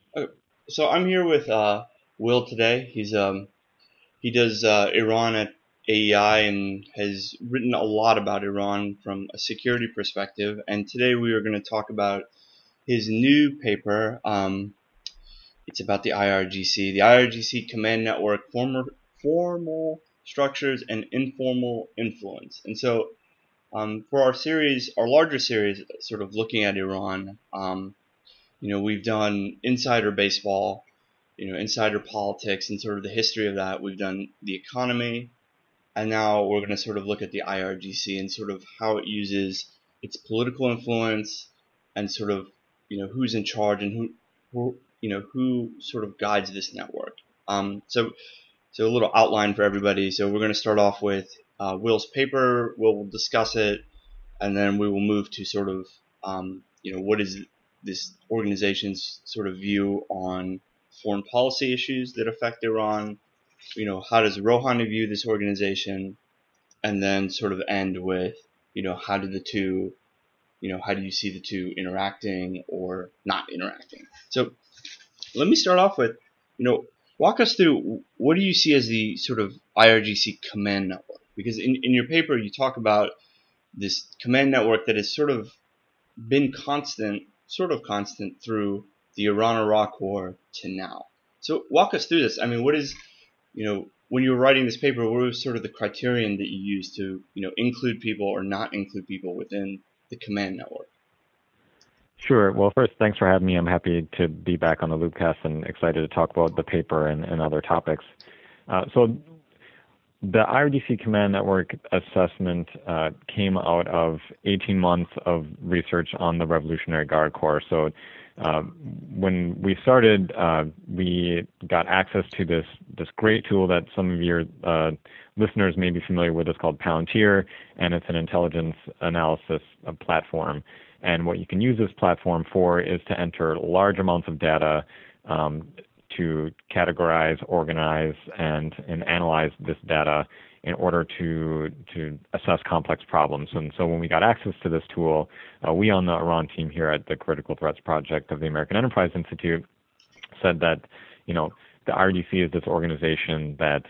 Uh, So I'm here with Will today. He does Iran at AEI and has written a lot about Iran from a security perspective. And today we are going to talk about his new paper. It's about the IRGC, the IRGC Command Network, formal structures and informal influence. And so for our series, our larger series, sort of looking at Iran, we've done insider baseball, insider politics and sort of the history of that. We've done the economy, and now we're going to sort of look at the IRGC and sort of how it uses its political influence and sort of, who's in charge and who sort of guides this network. So a little outline for everybody. So we're going to start off with Will's paper. We'll discuss it, and then we will move to sort of, what is this organization's sort of view on foreign policy issues that affect Iran. How does Rouhani view this organization, and then sort of end with, how do the two, how do you see the two interacting or not interacting? So let me start off with, walk us through what do you see as the sort of IRGC command network? Because in your paper you talk about this command network that has sort of been sort of constant through the Iran-Iraq war to now. So walk us through this. I mean, what is, when you were writing this paper, what was sort of the criterion that you used to, include people or not include people within the command network? Sure. Well, first, thanks for having me. I'm happy to be back on the Loopcast and excited to talk about the paper and other topics. So the IRGC Command Network assessment came out of 18 months of research on the Revolutionary Guard Corps. So when we started, we got access to this great tool that some of your listeners may be familiar with. It's called Palantir, and it's an intelligence analysis platform. And what you can use this platform for is to enter large amounts of data to categorize, organize, and analyze this data in order to assess complex problems. And so when we got access to this tool, we on the Iran team here at the Critical Threats Project of the American Enterprise Institute said that, the IRGC is this organization that,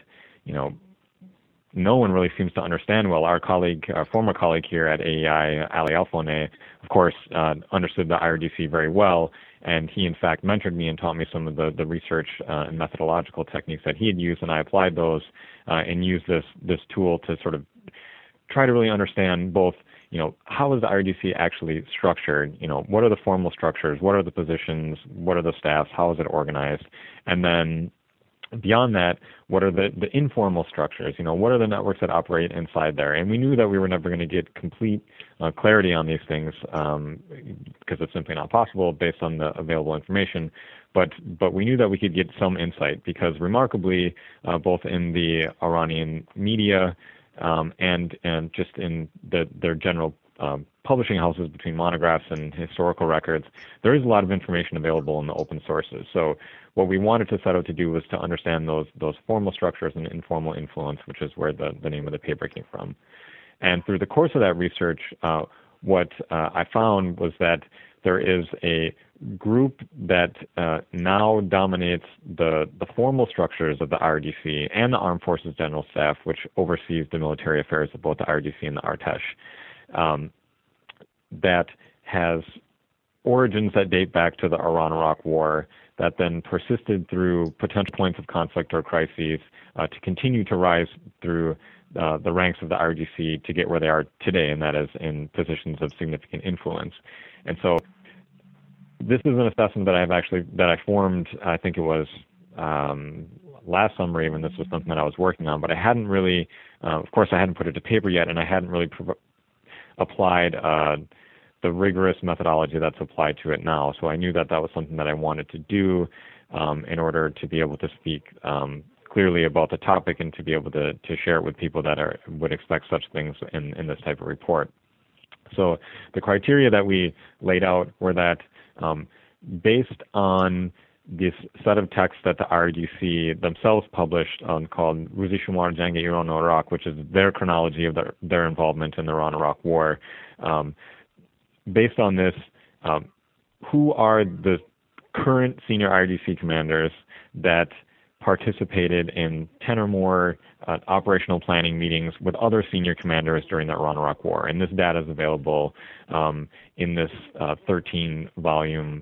no one really seems to understand well. Our former colleague here at AEI, Ali Alfoneh, of course, understood the IRGC very well, and he in fact mentored me and taught me some of the research and methodological techniques that he had used, and I applied those and used this tool to sort of try to really understand both, how is the IRGC actually structured? What are the formal structures? What are the positions? What are the staffs? How is it organized? And then beyond that, what are the informal structures? What are the networks that operate inside there? And we knew that we were never going to get complete clarity on these things because it's simply not possible based on the available information. But we knew that we could get some insight because remarkably, both in the Iranian media and just in their general publishing houses between monographs and historical records, there is a lot of information available in the open sources. So what we wanted to set out to do was to understand those formal structures and informal influence, which is where the name of the paper came from. And through the course of that research, what I found was that there is a group that now dominates the formal structures of the IRGC and the Armed Forces General Staff, which oversees the military affairs of both the IRGC and the Artesh. That has origins that date back to the Iran-Iraq War that then persisted through potential points of conflict or crises to continue to rise through the ranks of the IRGC to get where they are today, and that is in positions of significant influence. And so this is an assessment that I formed, I think it was last summer even. This was something that I was working on, but I hadn't really, of course I hadn't put it to paper yet, and I hadn't really applied the rigorous methodology that's applied to it now. So I knew that was something that I wanted to do in order to be able to speak clearly about the topic and to be able to share it with people that would expect such things in this type of report. So the criteria that we laid out were that based on this set of texts that the IRGC themselves published called Ruzi Shumar Jang Iran Iraq, which is their chronology of their involvement in the Iran-Iraq War. Based on this, who are the current senior IRGC commanders that participated in 10 or more operational planning meetings with other senior commanders during the Iran-Iraq War. And this data is available in this 13-volume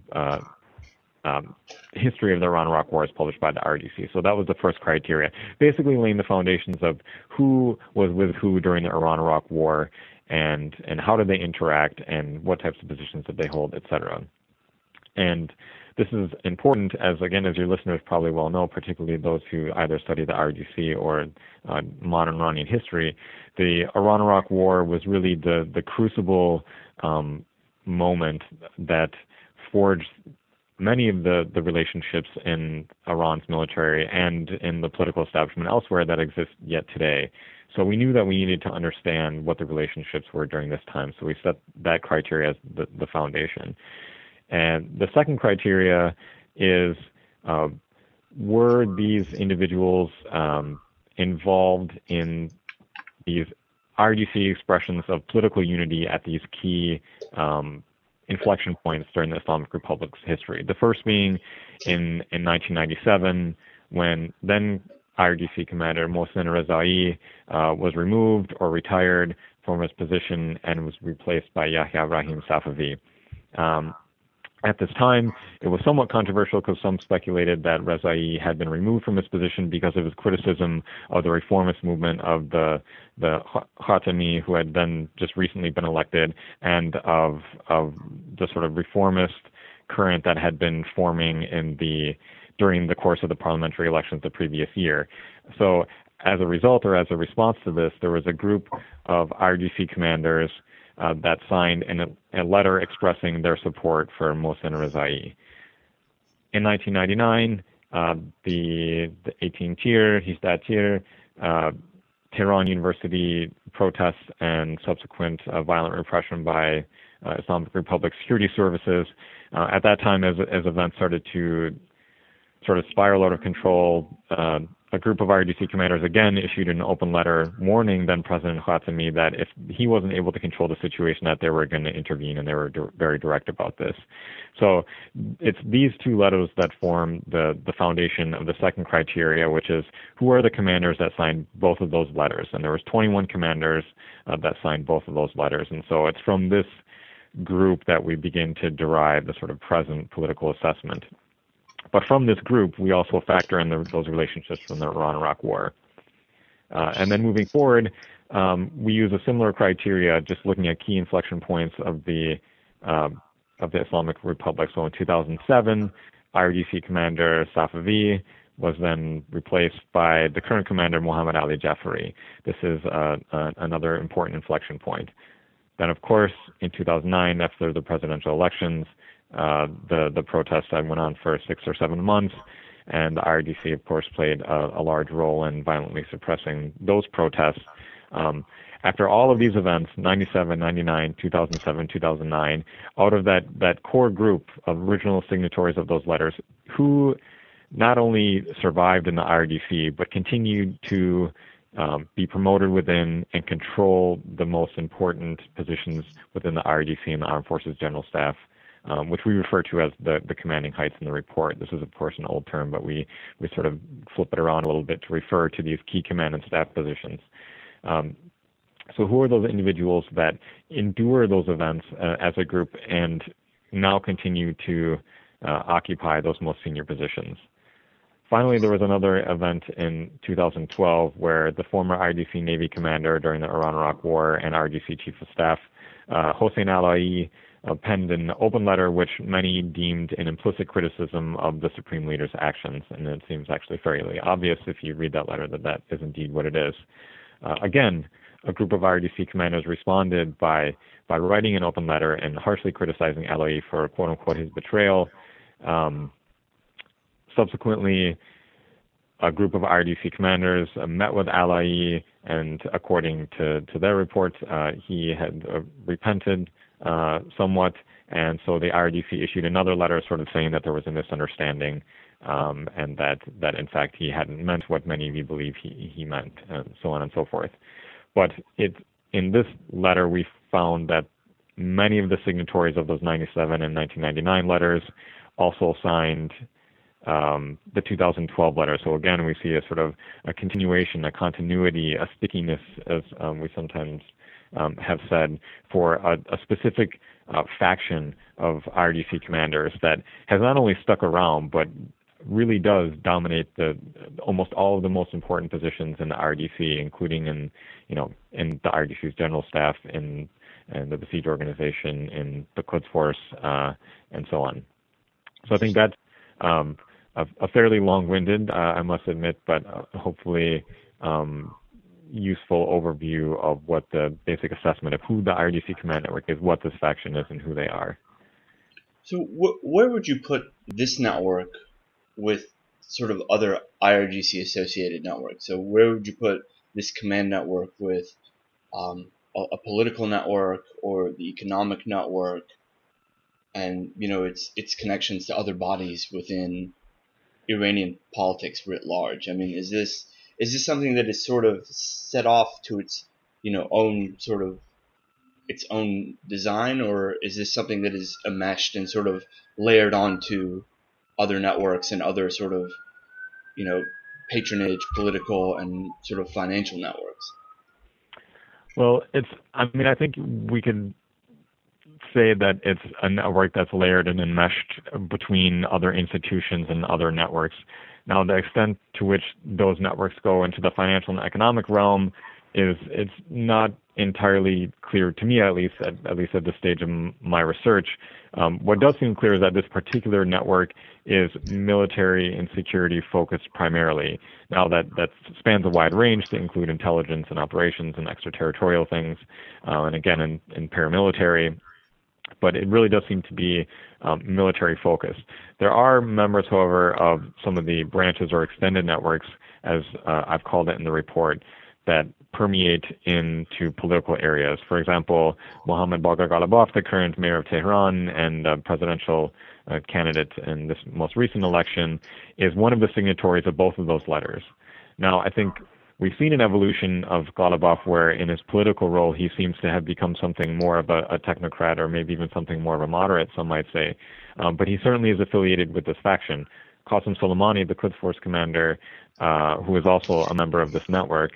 history of the Iran-Iraq War, as published by the IRGC. So that was the first criteria, basically laying the foundations of who was with who during the Iran-Iraq War, and how did they interact, and what types of positions did they hold, etc. And this is important, as again, as your listeners probably well know, particularly those who either study the IRGC or modern Iranian history. The Iran-Iraq War was really the crucible moment that forged many of the relationships in Iran's military and in the political establishment elsewhere that exist yet today. So we knew that we needed to understand what the relationships were during this time. So we set that criteria as the foundation. And the second criteria is, were these individuals involved in these IRGC expressions of political unity at these key inflection points during the Islamic Republic's history? The first being in 1997, when then IRGC commander Mohsen Rezai was removed or retired from his position and was replaced by Yahya Ibrahim Safavi. At this time, it was somewhat controversial because some speculated that Rezai had been removed from his position because of his criticism of the reformist movement of the Khatami, who had then just recently been elected, and of the sort of reformist current that had been forming during the course of the parliamentary elections the previous year. So as a result, or as a response to this, there was a group of IRGC commanders that signed a letter expressing their support for Mohsen Rezai. In 1999, the 18 Tir, Hizdat Tir, Tehran University protests and subsequent violent repression by Islamic Republic security services. At that time, as events started to sort of spiral out of control, a group of IRGC commanders again issued an open letter warning then President Khatami that if he wasn't able to control the situation, that they were going to intervene, and they were very direct about this. So it's these two letters that form the foundation of the second criteria, which is who are the commanders that signed both of those letters. And there was 21 commanders that signed both of those letters. And so it's from this group that we begin to derive the sort of present political assessment. But from this group, we also factor in those relationships from the Iran-Iraq War. And then moving forward, we use a similar criteria, just looking at key inflection points of the Islamic Republic. So in 2007, IRGC commander Safavi was then replaced by the current commander Mohammad Ali Jafari. This is another important inflection point. Then, of course, in 2009, after the presidential elections, the protests that went on for 6 or 7 months, and the IRGC, of course, played a large role in violently suppressing those protests. After all of these events, 97, 99, 2007, 2009, out of that core group of original signatories of those letters, who not only survived in the IRGC, but continued to be promoted within and control the most important positions within the IRGC and the Armed Forces General Staff, which we refer to as the commanding heights in the report. This is, of course, an old term, but we sort of flip it around a little bit to refer to these key command and staff positions. So who are those individuals that endure those events as a group and now continue to occupy those most senior positions? Finally, there was another event in 2012 where the former IRGC Navy commander during the Iran-Iraq War and IRGC Chief of Staff, Hossein Alai, penned an open letter which many deemed an implicit criticism of the Supreme Leader's actions. And it seems actually fairly obvious if you read that letter that is indeed what it is. Again, a group of IRGC commanders responded by writing an open letter and harshly criticizing Alai for, quote-unquote, his betrayal. Subsequently, a group of IRGC commanders met with Alai, and according to their reports, he had repented somewhat, and so the IRGC issued another letter sort of saying that there was a misunderstanding, and that in fact he hadn't meant what many of you believe he meant, and so on and so forth. But in this letter, we found that many of the signatories of those 97 and 1999 letters also signed the 2012 letter. So again, we see a sort of a continuation, a continuity, a stickiness, as we sometimes have said, for a specific faction of IRGC commanders that has not only stuck around, but really does dominate almost all of the most important positions in the IRGC, including in the IRGC's general staff, in the Basij organization, in the Quds Force, and so on. So I think that's a fairly long-winded, I must admit, but hopefully useful overview of what the basic assessment of who the IRGC Command Network is, what this faction is, and who they are. So where would you put this network with sort of other IRGC associated networks? So where would you put this command network with a political network or the economic network, and its connections to other bodies within Iranian politics writ large? I mean, is this something that is sort of set off to its own sort of its own design, or is this something that is enmeshed and sort of layered onto other networks and other sort of patronage, political, and sort of financial networks? Well, I think we can say that it's a network that's layered and enmeshed between other institutions and other networks. Now, the extent to which those networks go into the financial and economic realm it's not entirely clear to me, at least at this stage of my research. What does seem clear is that this particular network is military and security focused primarily. Now that spans a wide range to include intelligence and operations and extraterritorial things, and again in paramilitary. But it really does seem to be military focused. There are members, however, of some of the branches or extended networks, as I've called it in the report, that permeate into political areas. For example, Mohammad Bagher Ghalibaf, the current mayor of Tehran and presidential candidate in this most recent election, is one of the signatories of both of those letters. Now, I think we've seen an evolution of Ghalibaf where in his political role he seems to have become something more of a technocrat, or maybe even something more of a moderate, some might say. But he certainly is affiliated with this faction. Qasem Soleimani, the Quds Force commander, who is also a member of this network,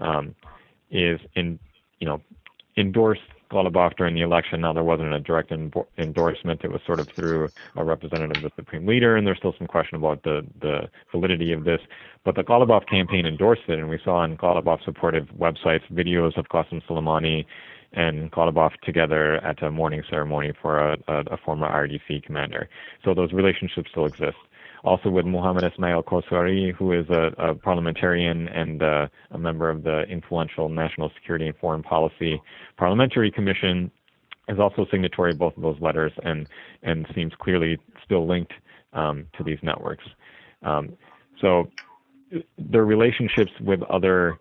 endorsed Ghalibaf during the election. Now, there wasn't a direct endorsement. It was sort of through a representative of the Supreme Leader, and there's still some question about the validity of this. But the Ghalibaf campaign endorsed it, and we saw on Ghalibaf supportive websites videos of Qasem Soleimani and Ghalibaf together at a morning ceremony for a former IRGC commander. So those relationships still exist. Also with Mohammad Ismail Khosari, who is a parliamentarian and a member of the influential National Security and Foreign Policy Parliamentary Commission, is also signatory of both of those letters and seems clearly still linked to these networks. So their relationships with other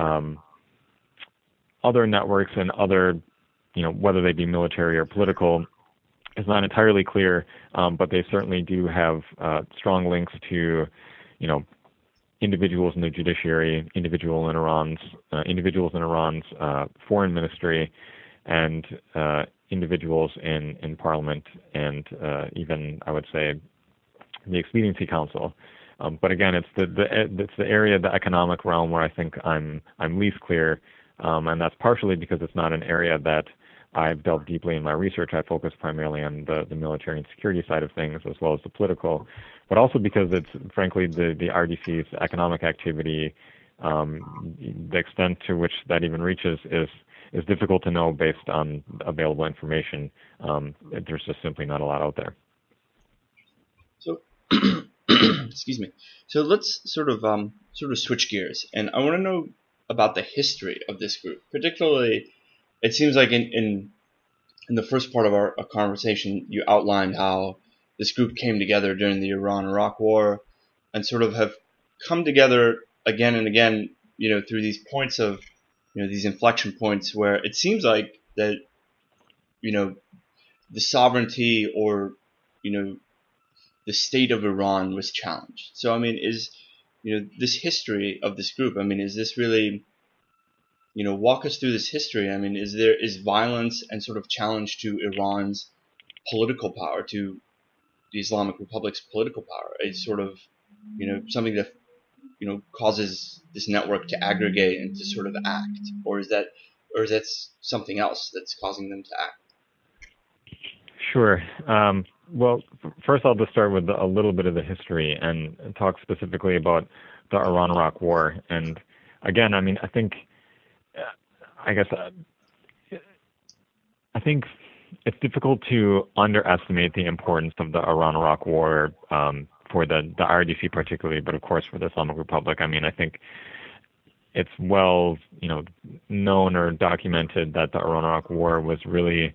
networks and other, whether they be military or political, is not entirely clear, but they certainly do have strong links to, individuals in the judiciary, individuals in Iran's foreign ministry, and individuals in parliament, and even, I would say, the Expediency Council. But again, it's the area, the economic realm, where I think I'm least clear, and that's partially because it's not an area that I've delved deeply in my research. I focus primarily on the military and security side of things, as well as the political, but also because it's frankly the RDC's economic activity, the extent to which that even reaches is difficult to know based on available information. There's just simply not a lot out there. So, excuse me. So let's sort of switch gears, and I want to know about the history of this group, particularly. It seems like in the first part of our conversation, you outlined how this group came together during the Iran-Iraq War, and sort of have come together again and again, through these points of, these inflection points where it seems like that, the sovereignty or, the state of Iran was challenged. So, I mean, is, this history of this group, I mean, is this really... walk us through this history. I mean, is violence and sort of challenge to Iran's political power, to the Islamic Republic's political power? It's sort of, something that, causes this network to aggregate and to sort of act, or is that something else that's causing them to act? Sure. Well, first I'll just start with a little bit of the history and talk specifically about the Iran-Iraq War. And again, I mean, I think it's difficult to underestimate the importance of the Iran-Iraq War for the IRGC particularly, but of course for the Islamic Republic. I mean, I think it's well, known or documented that the Iran-Iraq War was really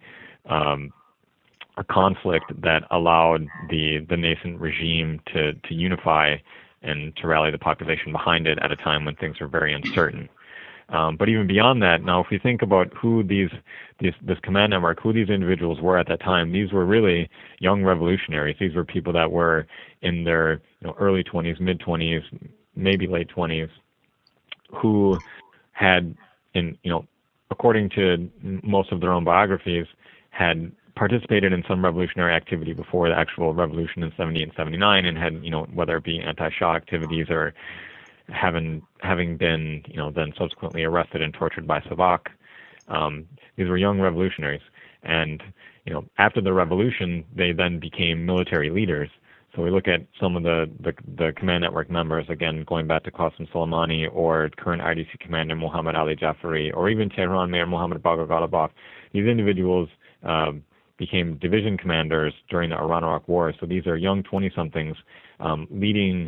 a conflict that allowed the nascent regime to unify and to rally the population behind it at a time when things were very uncertain. But even beyond that, now if we think about who this command network, who these individuals were at that time, these were really young revolutionaries. These were people that were in their early 20s, mid 20s, maybe late 20s, who had, according to most of their own biographies, had participated in some revolutionary activity before the actual revolution in 78 and 79, and had, whether it be anti-Shah activities or having been, then subsequently arrested and tortured by Savak. These were young revolutionaries, and after the revolution, they then became military leaders. So we look at some of the command network members, again, going back to Qasem Soleimani or current IDC commander Mohammad Ali Jafari, or even Tehran Mayor Mohammad Bagher Ghalibaf. These individuals became division commanders during the Iran-Iraq War. So these are young 20-somethings leading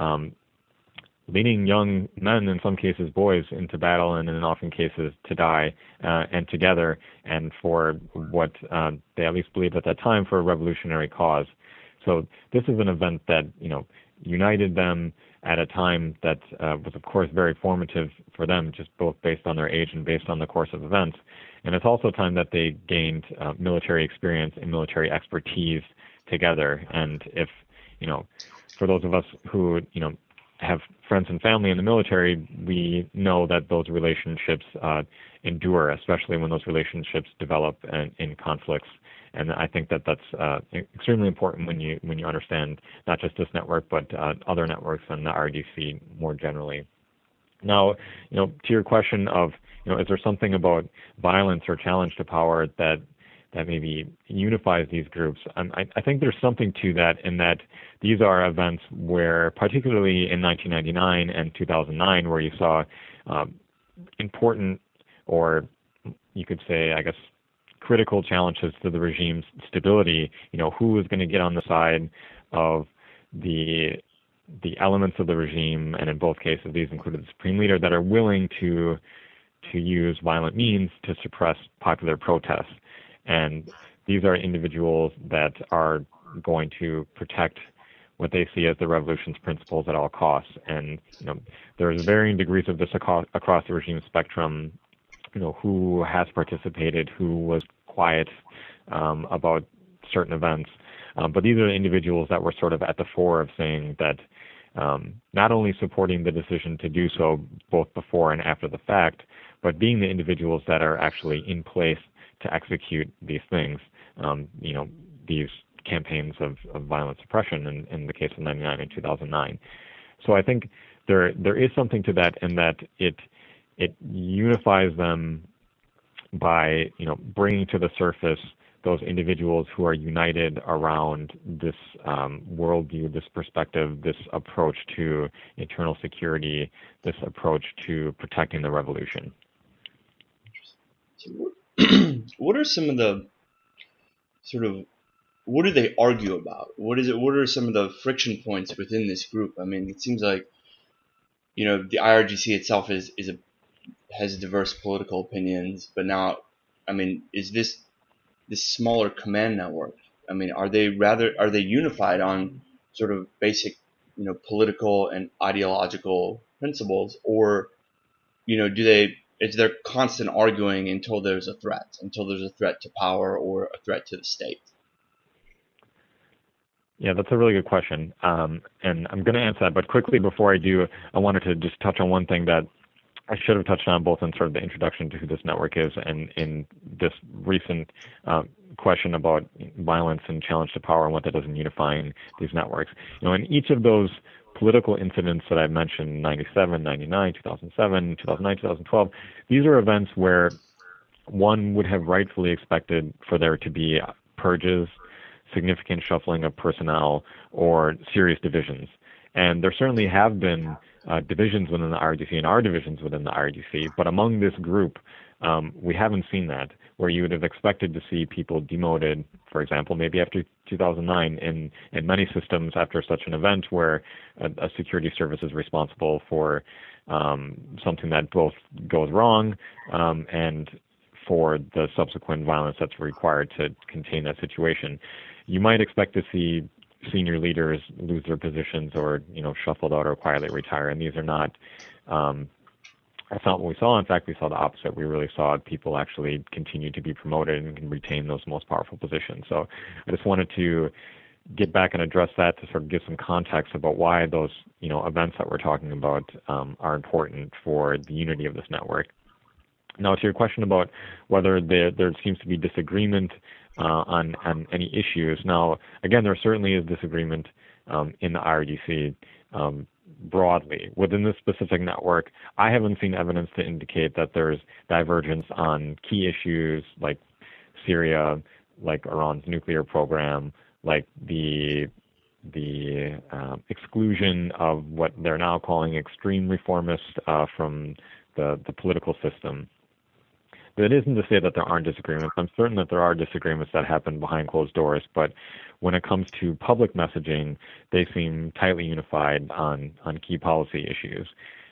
young men, in some cases boys, into battle, and in often cases to die, and together, and for what they at least believed at that time, for a revolutionary cause. So this is an event that united them at a time that was, of course, very formative for them, just both based on their age and based on the course of events. And it's also a time that they gained military experience and military expertise together. And if, for those of us who, have friends and family in the military, we know that those relationships endure, especially when those relationships develop in conflicts. And I think that that's extremely important when you understand not just this network, but other networks and the RDC more generally. Now, to your question of, is there something about violence or challenge to power that maybe unifies these groups? I think there's something to that, in that these are events where, particularly in 1999 and 2009, where you saw important, or you could say, I guess, critical challenges to the regime's stability. Who is going to get on the side of the elements of the regime, and in both cases, these included the supreme leader, that are willing to use violent means to suppress popular protests. And these are individuals that are going to protect what they see as the revolution's principles at all costs. And there's varying degrees of this across the regime spectrum. Who has participated, who was quiet about certain events. But these are the individuals that were sort of at the fore of saying that not only supporting the decision to do so both before and after the fact, but being the individuals that are actually in place to execute these things, these campaigns of violent suppression in the case of 99 and 2009. So I think there is something to that, in that it unifies them by bringing to the surface those individuals who are united around this worldview, this perspective, this approach to internal security, this approach to protecting the revolution. What are some of the what do they argue about? What are some of the friction points within this group? I mean, it seems like the IRGC itself has diverse political opinions, but now, I mean, is this smaller command network? I mean, are they unified on sort of basic, political and ideological principles, or, is there constant arguing until there's a threat to power or a threat to the state? Yeah, that's a really good question. And I'm going to answer that, but quickly before I do, I wanted to just touch on one thing that I should have touched on both in sort of the introduction to who this network is and in this recent question about violence and challenge to power and what that does in unifying these networks. In each of those political incidents that I mentioned, 97, 99, 2007, 2009, 2012, these are events where one would have rightfully expected for there to be purges, significant shuffling of personnel, or serious divisions. And there certainly have been divisions within the IRGC and are divisions within the IRGC, but among this group, we haven't seen that, where you would have expected to see people demoted, for example, maybe after 2009 in many systems after such an event where a security service is responsible for something that both goes wrong and for the subsequent violence that's required to contain that situation. You might expect to see senior leaders lose their positions or, shuffled out or quietly retire, and these are not, that's not what we saw. In fact, we saw the opposite. We really saw people actually continue to be promoted and can retain those most powerful positions. So I just wanted to get back and address that to sort of give some context about why those, events that we're talking about are important for the unity of this network. Now, to your question about whether there seems to be disagreement on any issues. Now, again, there certainly is disagreement in the IRGC broadly. Within this specific network, I haven't seen evidence to indicate that there's divergence on key issues like Syria, like Iran's nuclear program, like the exclusion of what they're now calling extreme reformists from the political system. That isn't to say that there aren't disagreements. I'm certain that there are disagreements that happen behind closed doors, but when it comes to public messaging, they seem tightly unified on key policy issues.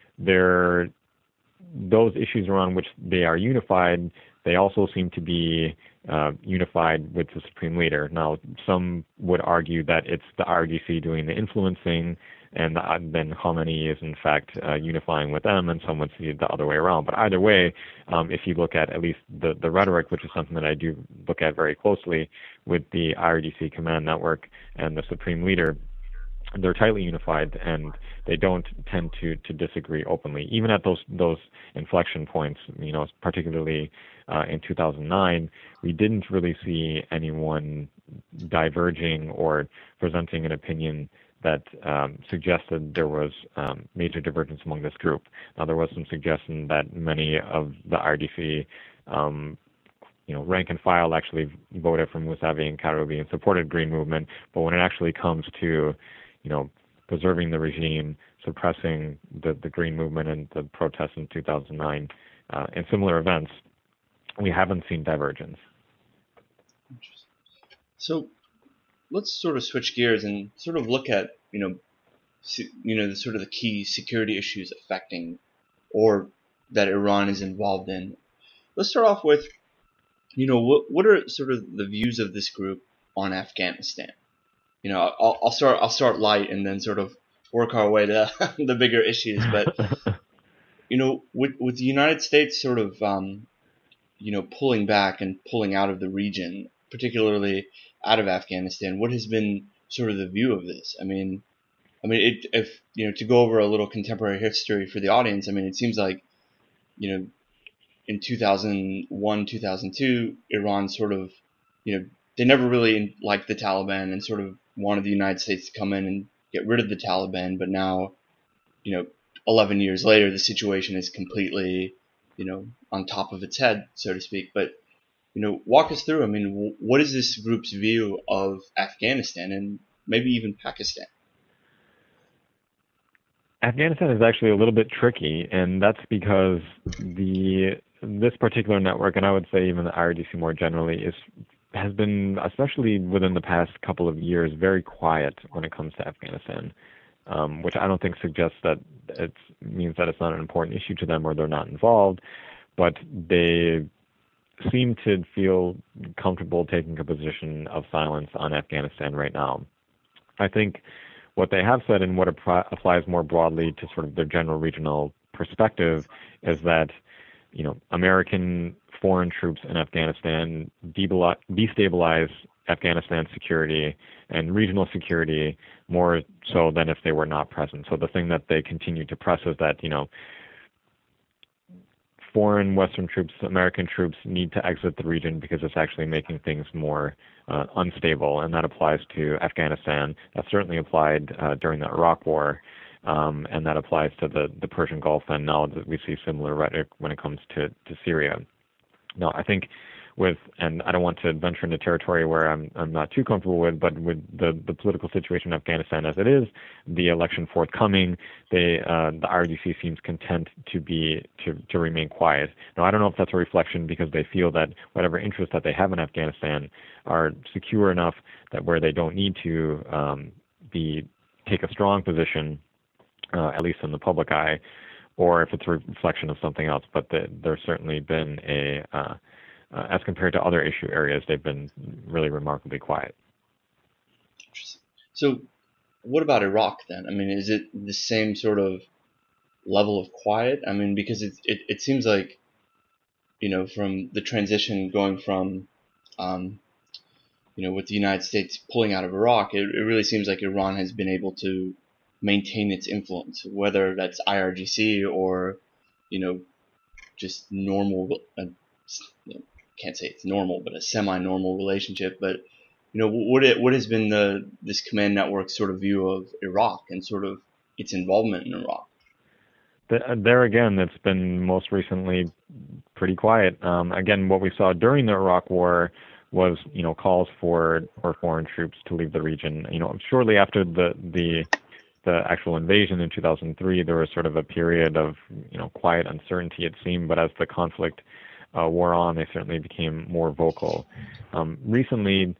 Those issues around which they are unified, they also seem to be unified with the Supreme Leader. Now, some would argue that it's the IRGC doing the influencing, and then Khamenei is in fact unifying with them, and some would see it the other way around. But either way, if you look at least the rhetoric, which is something that I do look at very closely with the IRGC command network and the Supreme Leader, they're tightly unified, and they don't tend to disagree openly. Even at those inflection points, particularly in 2009, we didn't really see anyone diverging or presenting an opinion that suggested there was major divergence among this group. Now, there was some suggestion that many of the IRGC rank and file actually voted for Mousavi and Karoubi and supported Green Movement, but when it actually comes to preserving the regime, suppressing the Green Movement and the protests in 2009 and similar events, we haven't seen divergence. So let's sort of switch gears and sort of look at the sort of the key security issues affecting or that Iran is involved in. Let's start off with what are sort of the views of this group on Afghanistan. I'll start light and then sort of work our way to the bigger issues. But with the United States sort of pulling back and pulling out of the region, particularly out of Afghanistan, what has been sort of the view of this? If to go over a little contemporary history for the audience, it seems like in 2001, 2002, Iran sort of they never really liked the Taliban and sort of wanted the United States to come in and get rid of the Taliban. But now, 11 years later, the situation is completely, on top of its head, so to speak. But, walk us through, what is this group's view of Afghanistan and maybe even Pakistan? Afghanistan is actually a little bit tricky, and that's because this particular network, and I would say even the IRGC more generally, has been, especially within the past couple of years, very quiet when it comes to Afghanistan, which I don't think suggests that it means that it's not an important issue to them or they're not involved, but they seem to feel comfortable taking a position of silence on Afghanistan right now. I think what they have said and what applies more broadly to sort of their general regional perspective is that, American foreign troops in Afghanistan destabilize Afghanistan security and regional security more so than if they were not present. So the thing that they continue to press is that, foreign Western troops, American troops, need to exit the region because it's actually making things more unstable, and that applies to Afghanistan. That certainly applied during the Iraq War, and that applies to the Persian Gulf, and now that we see similar rhetoric when it comes to Syria. Now, I think and I don't want to venture into territory where I'm not too comfortable with, but with the political situation in Afghanistan as it is, the election forthcoming, the IRGC seems content to remain quiet. Now, I don't know if that's a reflection because they feel that whatever interests that they have in Afghanistan are secure enough that where they don't need to take a strong position, at least in the public eye, or if it's a reflection of something else. But there's certainly been as compared to other issue areas, they've been really remarkably quiet. Interesting. So what about Iraq then? I mean, is it the same sort of level of quiet? I mean, because it seems like, from the transition going from, with the United States pulling out of Iraq, it really seems like Iran has been able to maintain its influence, whether that's IRGC or, just normal, can't say it's normal, but a semi-normal relationship. But what has been this command network's sort of view of Iraq and sort of its involvement in Iraq? There again, it's been most recently pretty quiet. Again, what we saw during the Iraq War was calls for foreign troops to leave the region. Shortly after the actual invasion in 2003, there was sort of a period of quiet uncertainty, it seemed, but as the conflict wore on, they certainly became more vocal. Recently,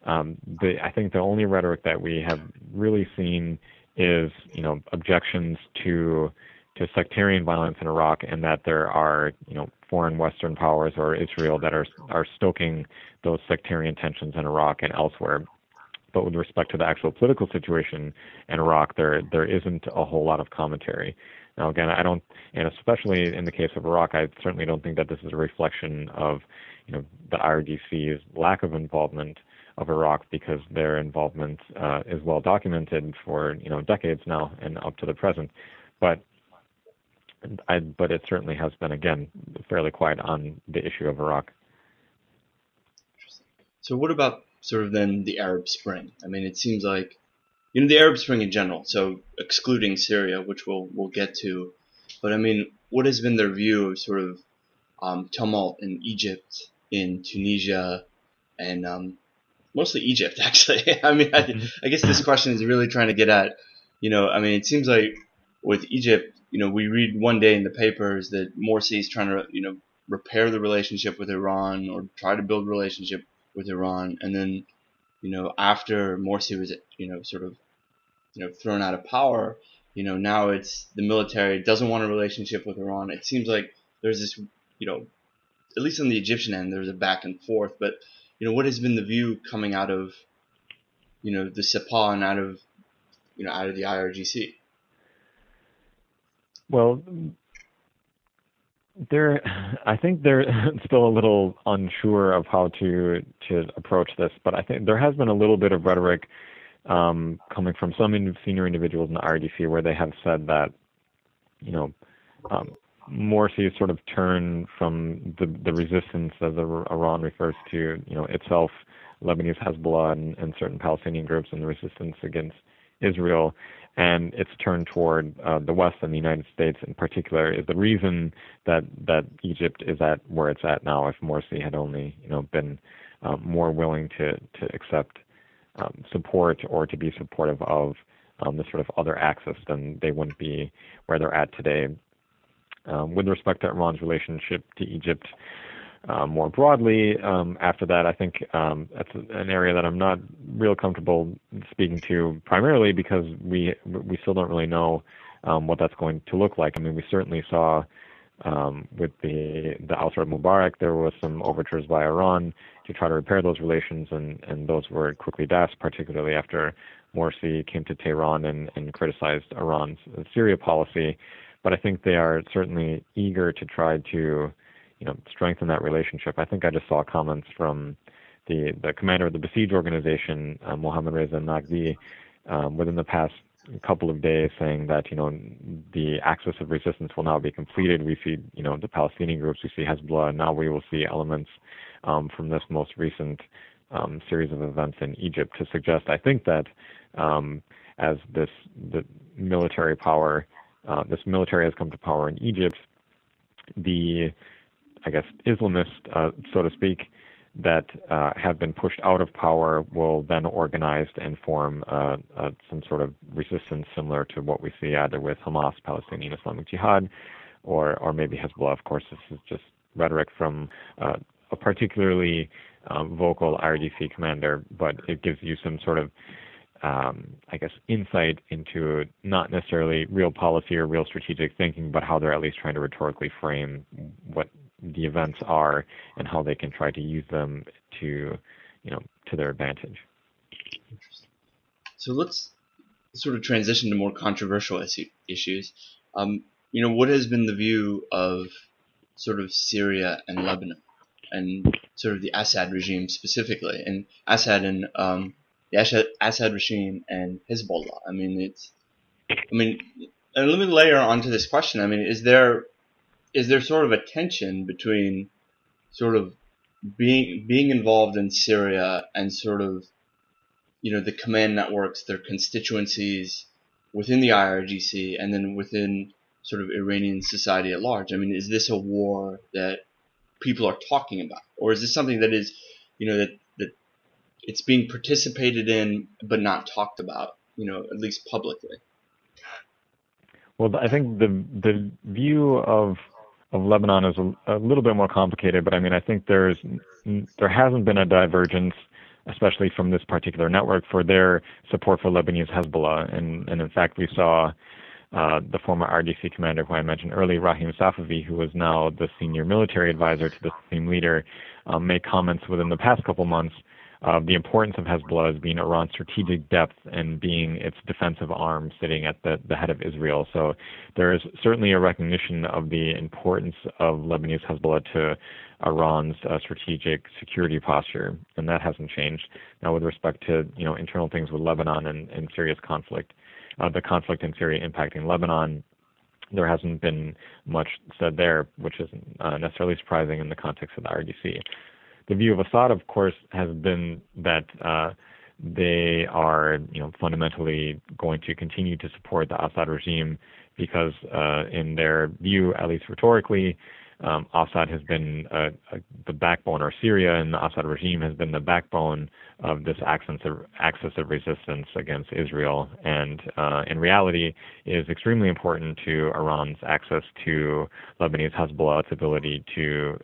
I think the only rhetoric that we have really seen is, objections to sectarian violence in Iraq, and that there are, foreign Western powers or Israel that are stoking those sectarian tensions in Iraq and elsewhere. But with respect to the actual political situation in Iraq, there isn't a whole lot of commentary. Now, again, and especially in the case of Iraq, I certainly don't think that this is a reflection of, the IRGC's lack of involvement of Iraq, because their involvement is well documented for, decades now and up to the present. But it certainly has been, again, fairly quiet on the issue of Iraq. So what about sort of then the Arab Spring? I mean, it seems like, the Arab Spring in general, so excluding Syria, which we'll get to, but I mean, what has been their view of sort of tumult in Egypt, in Tunisia, and mostly Egypt, actually. I mean, I guess this question is really trying to get at, I mean, it seems like with Egypt, we read one day in the papers that Morsi is trying to, repair the relationship with Iran or try to build a relationship with Iran, and then, after Morsi was, sort of, thrown out of power, now it's the military doesn't want a relationship with Iran. It seems like there's this, at least on the Egyptian end, there's a back and forth. But, what has been the view coming out of, the Sepah and out of the IRGC? Well, I think they're still a little unsure of how to approach this, but I think there has been a little bit of rhetoric coming from some senior individuals in the IRGC where they have said that, Morsi sort of turned from the resistance, as Iran refers to, itself, Lebanese Hezbollah and certain Palestinian groups, and the resistance against Israel, and it's turned toward the West and the United States in particular is the reason that Egypt is at where it's at now. If Morsi had only been more willing to accept support or to be supportive of the sort of other axis, then they wouldn't be where they're at today. With respect to Iran's relationship to Egypt, more broadly, after that, I think that's an area that I'm not real comfortable speaking to, primarily because we still don't really know what that's going to look like. I mean, we certainly saw with the Al-Saud Mubarak, there was some overtures by Iran to try to repair those relations, and those were quickly dashed, particularly after Morsi came to Tehran and criticized Iran's Syria policy. But I think they are certainly eager to try to strengthen that relationship. I think I just saw comments from the commander of the Basij organization, Mohammad Reza Naqvi, within the past couple of days saying that, the axis of resistance will now be completed. We see, the Palestinian groups, we see Hezbollah, and now we will see elements from this most recent series of events in Egypt to suggest, I think, that as the military power, this military has come to power in Egypt, the, I guess, Islamists, so to speak, that have been pushed out of power will then organize and form some sort of resistance similar to what we see either with Hamas, Palestinian Islamic Jihad, or maybe Hezbollah. Of course, this is just rhetoric from a particularly vocal IRGC commander, but it gives you some sort of, I guess, insight into not necessarily real policy or real strategic thinking, but how they're at least trying to rhetorically frame what the events are and how they can try to use them to, to their advantage. Interesting. So let's sort of transition to more controversial issues. What has been the view of sort of Syria and Lebanon and sort of the Assad regime specifically, and Assad and the Assad regime and Hezbollah? And let me layer onto this question. Is there sort of a tension between sort of being involved in Syria and sort of, the command networks, their constituencies within the IRGC and then within sort of Iranian society at large? Is this a war that people are talking about, or is this something that is, that it's being participated in but not talked about, at least publicly? Well, I think the view of Lebanon is a little bit more complicated, but I think there hasn't been a divergence, especially from this particular network, for their support for Lebanese Hezbollah. And in fact, we saw the former RDC commander who I mentioned earlier, Rahim Safavi, who is now the senior military advisor to the same leader, make comments within the past couple months of the importance of Hezbollah as being Iran's strategic depth and being its defensive arm sitting at the head of Israel. So there is certainly a recognition of the importance of Lebanese Hezbollah to Iran's strategic security posture, and that hasn't changed. Now, with respect to internal things with Lebanon and Syria's conflict, the conflict in Syria impacting Lebanon, there hasn't been much said there, which isn't necessarily surprising in the context of the RDC. The view of Assad, of course, has been that they are, fundamentally going to continue to support the Assad regime because, in their view, at least rhetorically, Assad has been the backbone, or Syria and the Assad regime has been the backbone of this axis of resistance against Israel, and in reality is extremely important to Iran's access to Lebanese Hezbollah, its ability to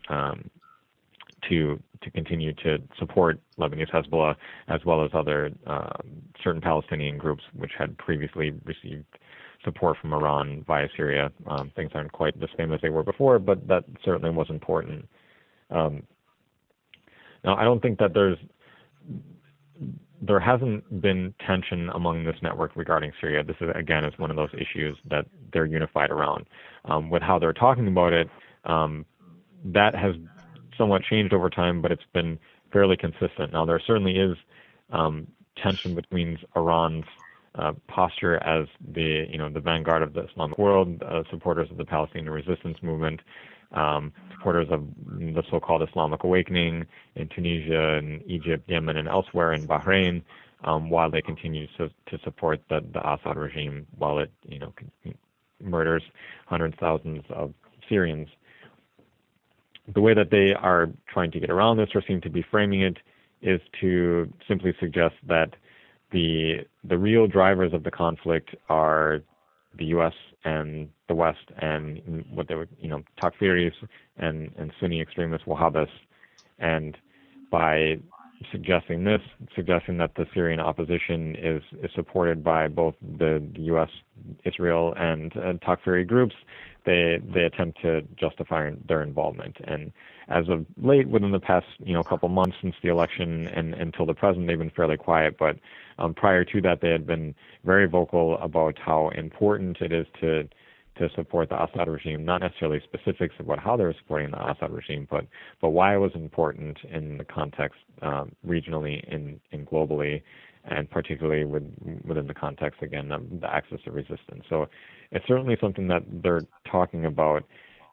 continue to support Lebanese Hezbollah, as well as other certain Palestinian groups which had previously received support from Iran via Syria. Things aren't quite the same as they were before, but that certainly was important. Now, I don't think that there hasn't been tension among this network regarding Syria. This is, again, is one of those issues that they're unified around. With how they're talking about it, that has somewhat changed over time, but it's been fairly consistent. Now, there certainly is tension between Iran's posture as the vanguard of the Islamic world, supporters of the Palestinian resistance movement, supporters of the so-called Islamic awakening in Tunisia and Egypt, Yemen, and elsewhere in Bahrain, while they continue to support the Assad regime, while it murders hundreds of thousands of Syrians. The way that they are trying to get around this, or seem to be framing it, is to simply suggest that the real drivers of the conflict are the U.S. and the West, and what they would, Takfiris and Sunni extremist Wahhabis, and by suggesting that the Syrian opposition is supported by both the U.S., Israel, and Takfiri groups, they attempt to justify their involvement. And as of late, within the past couple months since the election and until the present, they've been fairly quiet. But prior to that, they had been very vocal about how important it is to support the Assad regime, not necessarily specifics about how they were supporting the Assad regime, but why it was important in the context regionally and globally, and particularly within the context, again, of the axis of resistance. So it's certainly something that they're talking about.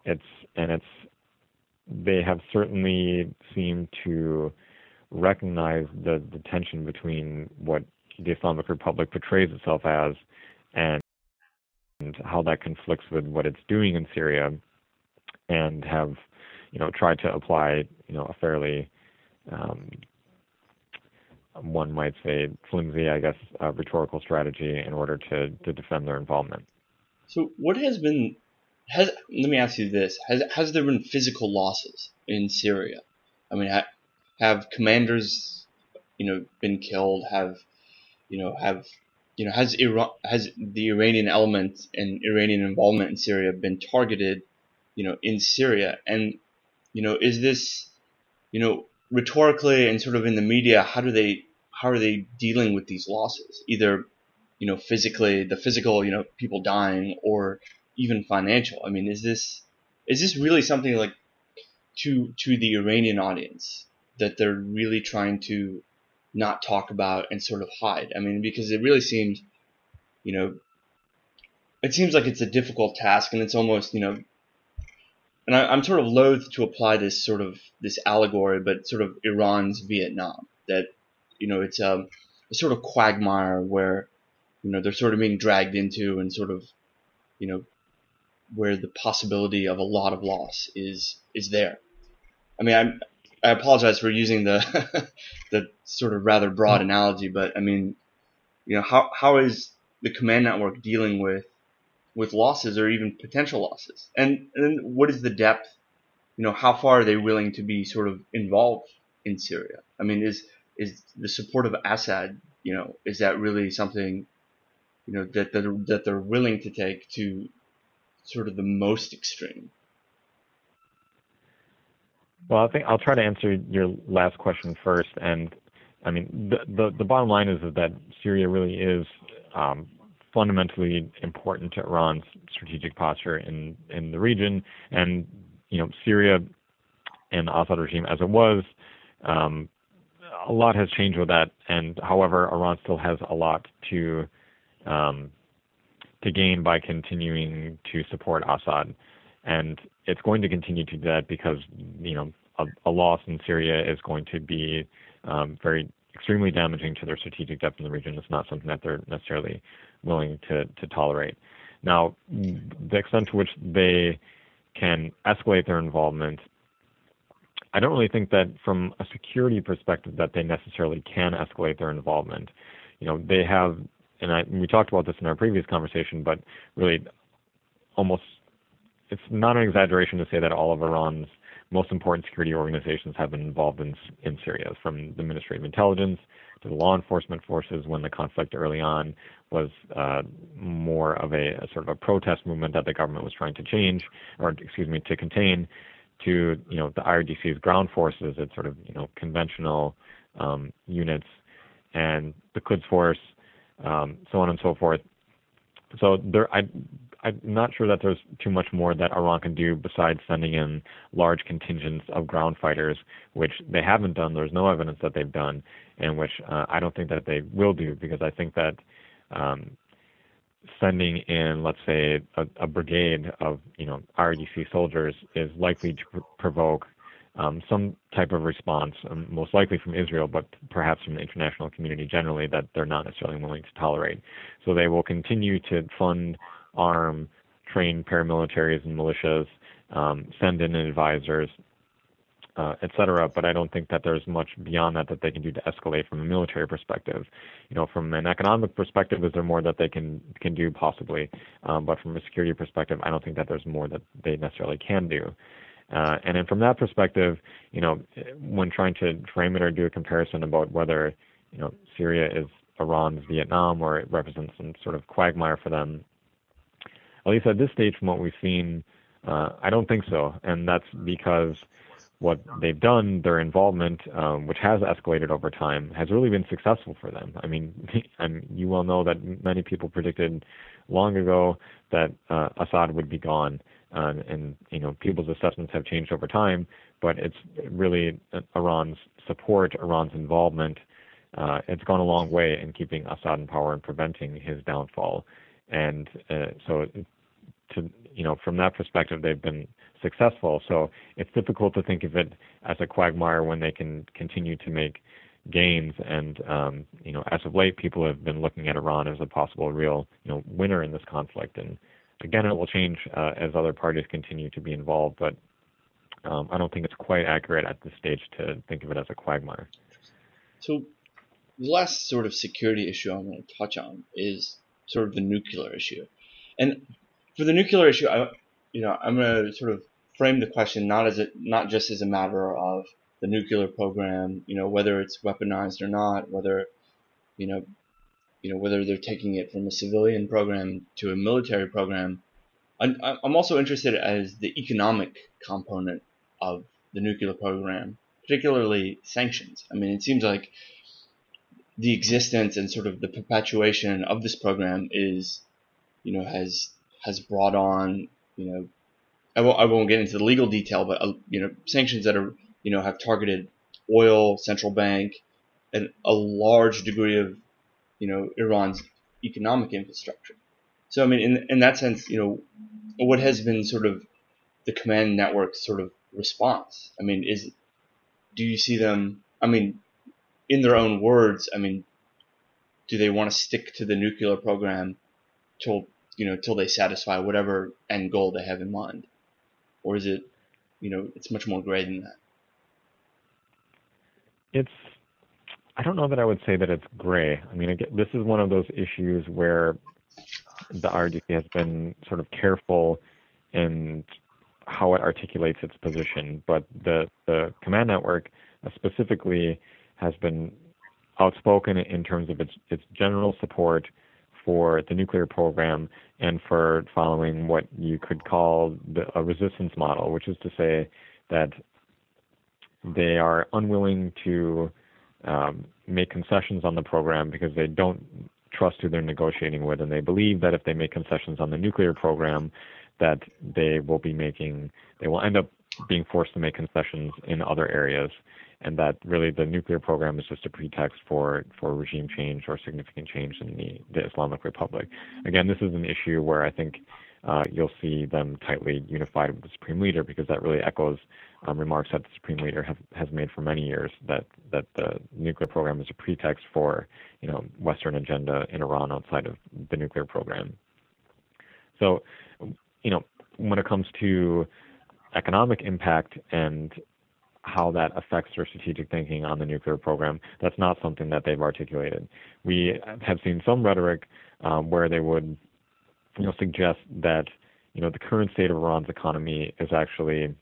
They have certainly seemed to recognize the tension between what the Islamic Republic portrays itself as and how that conflicts with what it's doing in Syria, and have, tried to apply, a fairly, one might say, flimsy, I guess, rhetorical strategy in order to defend their involvement. So what let me ask you this, has there been physical losses in Syria? I mean, have commanders, been killed? Has the Iranian element and Iranian involvement in Syria been targeted, in Syria? And, is this, rhetorically and sort of in the media, how are they dealing with these losses? Either, physically, people dying, or even financial. I mean, is this really something like to the Iranian audience that they're really trying to not talk about and sort of hide? I mean, because it really seems, it seems like it's a difficult task, and it's almost, and I'm sort of loath to apply this allegory, but sort of Iran's Vietnam, that, it's a sort of quagmire where, they're sort of being dragged into, and sort of, where the possibility of a lot of loss is there. I mean, I apologize for using the the sort of rather broad analogy, but I mean, how is the command network dealing with losses, or even potential losses, and what is the depth? How far are they willing to be sort of involved in Syria? I mean, is the support of Assad, is that really something, that they're willing to take to sort of the most extreme? Well, I think I'll try to answer your last question first. And I mean, the bottom line is that Syria really is fundamentally important to Iran's strategic posture in the region. And, Syria and the Assad regime as it was, a lot has changed with that. And however, Iran still has a lot to gain by continuing to support Assad. And it's going to continue to do that because, a loss in Syria is going to be extremely damaging to their strategic depth in the region. It's not something that they're necessarily willing to tolerate. Now, the extent to which they can escalate their involvement, I don't really think that from a security perspective that they necessarily can escalate their involvement. They have, and we talked about this in our previous conversation, but really almost, it's not an exaggeration to say that all of Iran's most important security organizations have been involved in Syria, from the Ministry of Intelligence to the law enforcement forces, when the conflict early on was more of a sort of a protest movement that the government was trying to to contain, to, the IRGC's ground forces, its sort of, conventional units, and the Quds Force, so on and so forth. So I'm not sure that there's too much more that Iran can do besides sending in large contingents of ground fighters, which they haven't done. There's no evidence that they've done, and which I don't think that they will do, because I think that sending in, let's say, a brigade of IRGC soldiers is likely to provoke some type of response, most likely from Israel, but perhaps from the international community generally, that they're not necessarily willing to tolerate. So they will continue to fund, arm, train paramilitaries and militias, send in advisors, etc. But I don't think that there's much beyond that they can do to escalate from a military perspective. From an economic perspective, is there more that they can do? Possibly. But from a security perspective, I don't think that there's more that they necessarily can do. And then from that perspective, when trying to frame it or do a comparison about whether, Syria is Iran's Vietnam or it represents some sort of quagmire for them, at least at this stage from what we've seen, I don't think so. And that's because what they've done, their involvement, which has escalated over time, has really been successful for them. I mean, and you well know that many people predicted long ago that Assad would be gone. And people's assessments have changed over time, but it's really Iran's support, Iran's involvement, it's gone a long way in keeping Assad in power and preventing his downfall. And so, from that perspective, they've been successful. So it's difficult to think of it as a quagmire when they can continue to make gains. And as of late, people have been looking at Iran as a possible real winner in this conflict. And again, it will change as other parties continue to be involved. But I don't think it's quite accurate at this stage to think of it as a quagmire. So the last sort of security issue I want to touch on is sort of the nuclear issue. And for the nuclear issue, I'm going to sort of frame the question not just as a matter of the nuclear program, whether it's weaponized or not, whether whether they're taking it from a civilian program to a military program. I'm also interested as the economic component of the nuclear program, particularly sanctions. I mean, it seems like the existence and sort of the perpetuation of this program is, has brought on, I won't get into the legal detail, but sanctions that are, have targeted oil, central bank, and a large degree of, Iran's economic infrastructure. So I mean, in that sense, what has been sort of the command network's sort of response? I mean, do you see them? I mean, in their own words, I mean, do they want to stick to the nuclear program till they satisfy whatever end goal they have in mind, or is it, it's much more gray than that? I don't know that I would say that it's gray. I mean, this is one of those issues where the IRGC has been sort of careful in how it articulates its position, but the command network specifically has been outspoken in terms of its general support for the nuclear program and for following what you could call a resistance model, which is to say that they are unwilling to make concessions on the program because they don't trust who they're negotiating with, and they believe that if they make concessions on the nuclear program, that they will end up being forced to make concessions in other areas, and that really the nuclear program is just a pretext for regime change or significant change in the Islamic Republic. Again, this is an issue where I think you'll see them tightly unified with the Supreme Leader, because that really echoes remarks that the Supreme Leader has made for many years, that the nuclear program is a pretext for Western agenda in Iran outside of the nuclear program. So, when it comes to economic impact and how that affects their strategic thinking on the nuclear program, that's not something that they've articulated. We have seen some rhetoric where they would suggest that the current state of Iran's economy is actually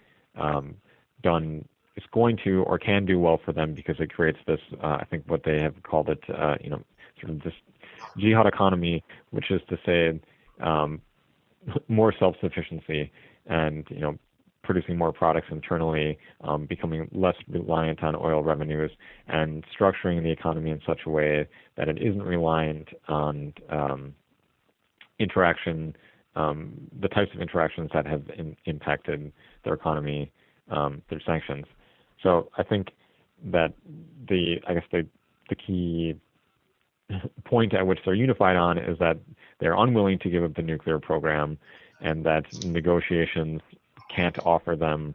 is going to or can do well for them, because it creates this, I think what they have called it, sort of this jihad economy, which is to say more self-sufficiency and, producing more products internally, becoming less reliant on oil revenues, and structuring the economy in such a way that it isn't reliant on interaction, the types of interactions that have impacted their economy through sanctions. So I think that the key point at which they're unified on is that they're unwilling to give up the nuclear program, and that negotiations can't offer them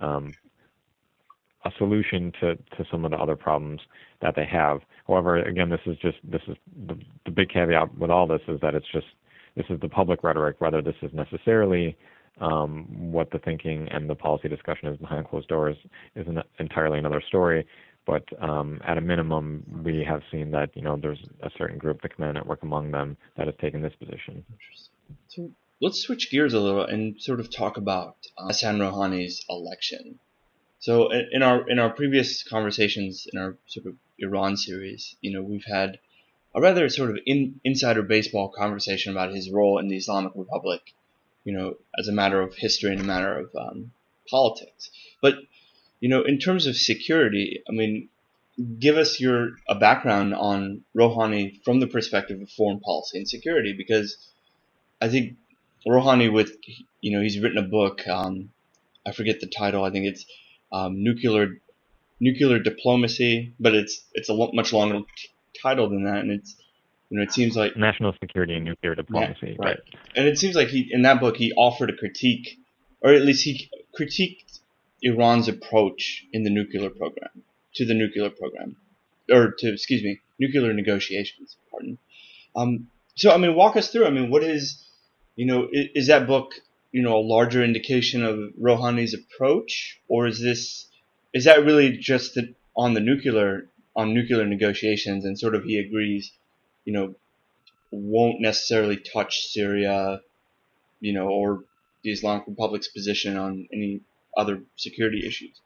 a solution to some of the other problems that they have. However, again, this is the big caveat with all this, is that this is the public rhetoric. Whether this is necessarily what the thinking and the policy discussion is behind closed doors is entirely another story. But at a minimum, we have seen that there's a certain group, the command network among them, that has taken this position. So let's switch gears a little and sort of talk about Hassan Rouhani's election. So in our previous conversations in our sort of Iran series, we've had a rather sort of insider baseball conversation about his role in the Islamic Republic, as a matter of history and a matter of politics. But in terms of security, I mean, give us a background on Rouhani from the perspective of foreign policy and security, because I think Rouhani, he's written a book, I forget the title, I think it's Nuclear nuclear diplomacy, but it's a much longer title than that, and it's it seems like national security and nuclear diplomacy. right. And it seems like in that book he offered a critique, or at least he critiqued Iran's approach in the nuclear program to the nuclear program, or to nuclear negotiations. Pardon. So I mean, walk us through. I mean, what is is that book a larger indication of Rouhani's approach, or is that really just on nuclear negotiations, and sort of he agrees, won't necessarily touch Syria, or the Islamic Republic's position on any other security issues?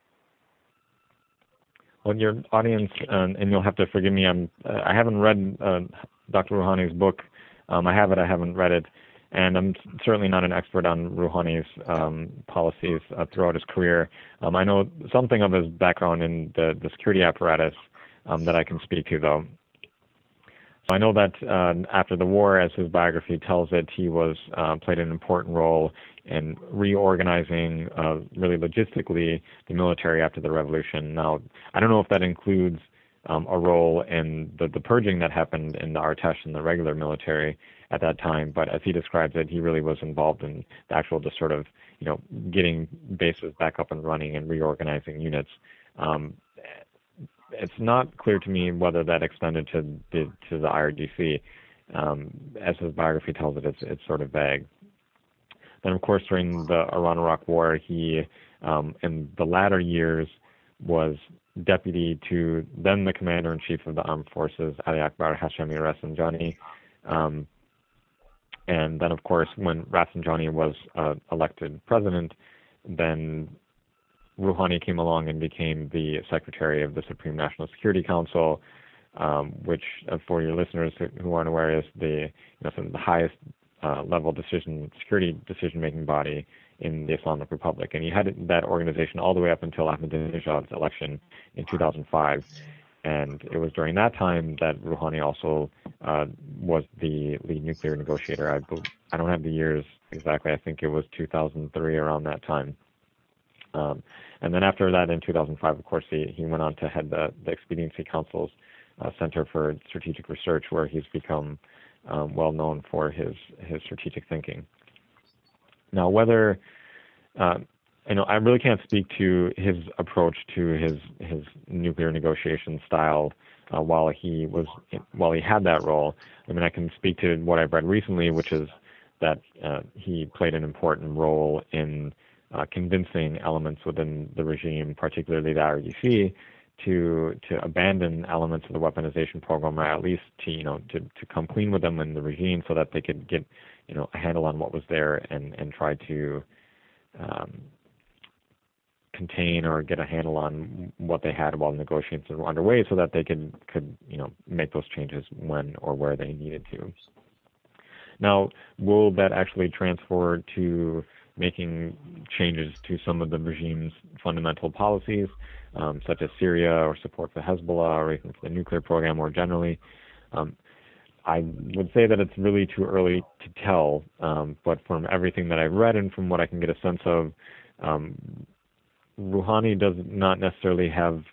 Well, your audience, and you'll have to forgive me, I haven't read Dr. Rouhani's book. I have it, I haven't read it, and I'm certainly not an expert on Rouhani's policies throughout his career. I know something of his background in the security apparatus that I can speak to, though. I know that after the war, as his biography tells it, he played an important role in reorganizing, really logistically, the military after the revolution. Now, I don't know if that includes a role in the purging that happened in the Artesh and the regular military at that time, but as he describes it, he really was involved in the actual just sort of, getting bases back up and running and reorganizing units. It's not clear to me whether that extended to the IRGC. As his biography tells it, it's sort of vague. Then, of course, during the Iran-Iraq War, he, in the latter years, was deputy to then the commander-in-chief of the armed forces, Ali Akbar Hashemi Rafsanjani. And then, of course, when Rafsanjani was elected president, then Rouhani came along and became the secretary of the Supreme National Security Council, which, for your listeners who aren't aware, is the sort of the highest level security decision-making body in the Islamic Republic. And he had that organization all the way up until Ahmadinejad's election in 2005. And it was during that time that Rouhani also was the lead nuclear negotiator. I don't have the years exactly. I think it was 2003, around that time. And then after that, in 2005, of course, he went on to head the Expediency Council's Center for Strategic Research, where he's become well known for his strategic thinking. Now, whether I really can't speak to his approach to his nuclear negotiation style while he had that role. I mean, I can speak to what I've read recently, which is that he played an important role in convincing elements within the regime, particularly the IRGC, to abandon elements of the weaponization program, or at least to come clean with them in the regime, so that they could get a handle on what was there and try to contain or get a handle on what they had while negotiations were underway, so that they could make those changes when or where they needed to. Now, will that actually transfer to making changes to some of the regime's fundamental policies, such as Syria or support for Hezbollah or even for the nuclear program more generally? I would say that it's really too early to tell, but from everything that I've read and from what I can get a sense of, Rouhani does not necessarily have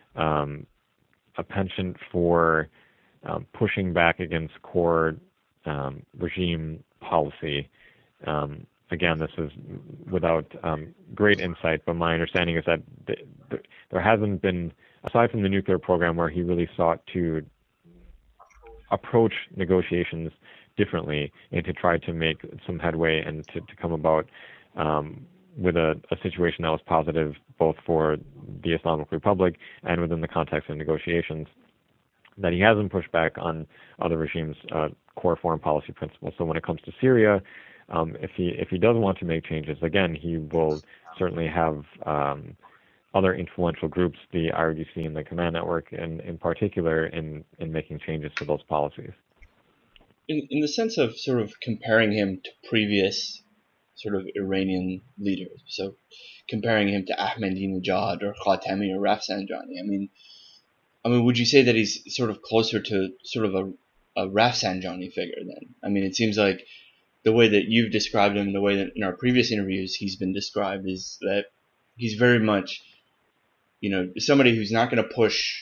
a penchant for pushing back against core regime policy. Again, this is without great insight, but my understanding is that there hasn't been, aside from the nuclear program, where he really sought to approach negotiations differently and to try to make some headway and to come about with a situation that was positive both for the Islamic Republic and within the context of negotiations, that he hasn't pushed back on other regimes' core foreign policy principles. So when it comes to Syria, if he does want to make changes, again, he will certainly have other influential groups, the IRGC and the Command Network, in particular, in making changes to those policies. In the sense of sort of comparing him to previous sort of Iranian leaders, so comparing him to Ahmadinejad or Khatami or Rafsanjani, I mean, would you say that he's sort of closer to sort of a Rafsanjani figure then? I mean, it seems like the way that you've described him, the way that in our previous interviews he's been described, is that he's very much, somebody who's not going to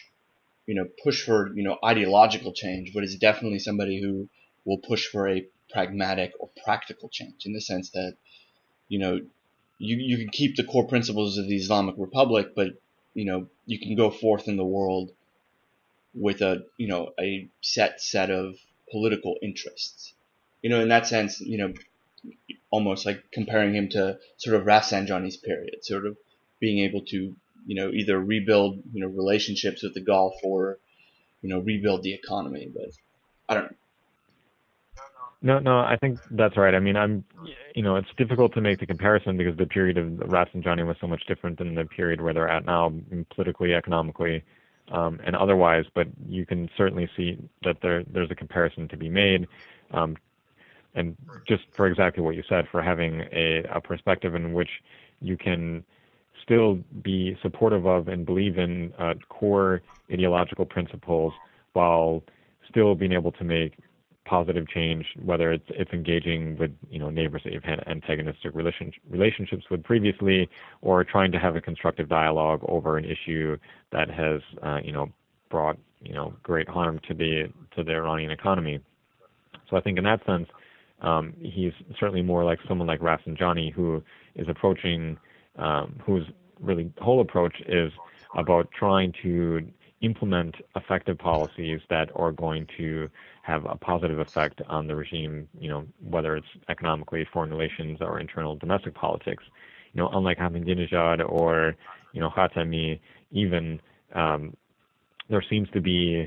push for, ideological change, but is definitely somebody who will push for a pragmatic or practical change, in the sense that, you can keep the core principles of the Islamic Republic, but, you can go forth in the world with a set of political interests. In that sense, almost like comparing him to sort of Rafsanjani's period, sort of being able to, either rebuild, relationships with the Gulf, or, rebuild the economy. But I don't know. No, I think that's right. I mean, it's difficult to make the comparison because the period of Rafsanjani was so much different than the period where they're at now, politically, economically, and otherwise. But you can certainly see that there's a comparison to be made. And just for exactly what you said, for having a perspective in which you can still be supportive of and believe in core ideological principles while still being able to make positive change, whether it's engaging with neighbors that you've had antagonistic relationships with previously, or trying to have a constructive dialogue over an issue that has brought great harm to the Iranian economy. So I think in that sense, he's certainly more like someone like Rafsanjani, who is approaching, whose really whole approach is about trying to implement effective policies that are going to have a positive effect on the regime, whether it's economically, foreign relations, or internal domestic politics. Unlike Ahmadinejad or, Khatami, even, there seems to be